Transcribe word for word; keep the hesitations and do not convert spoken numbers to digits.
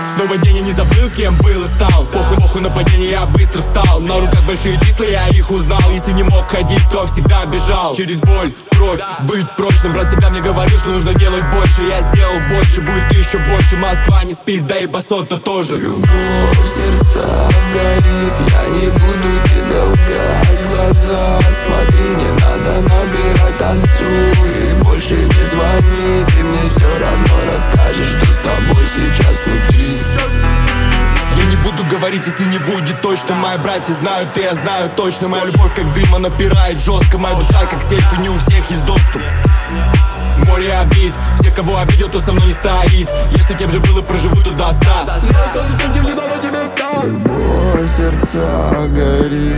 Снова день, я не забыл, кем был и стал. Похуй, похуй на падение, я быстро встал. На руках большие числа, я их узнал. Если не мог ходить, то всегда бежал. Через боль, кровь, быть прочным. Брат всегда мне говорил, что нужно делать больше. Я сделал больше, будет еще больше. Москва не спит, да и басота тоже. Любовь в сердцах горит, я не буду тебе лгать. Глаза смотри, не надо набирать, танцуй. И больше не звони, ты мне все равно расскажешь, что с тобой сейчас внутри. Я не буду говорить, если не будет точно. Мои братья знают, и я знаю точно. Моя любовь как дым, она напирает жестко. Моя душа как сейф, и не у всех есть доступ. Море обид, все, кого обидел, тот со мной не стоит. Если тем же был и проживу, то до ста. Я останусь тем, кем недавно тебе стал. Любовь в сердцах горит.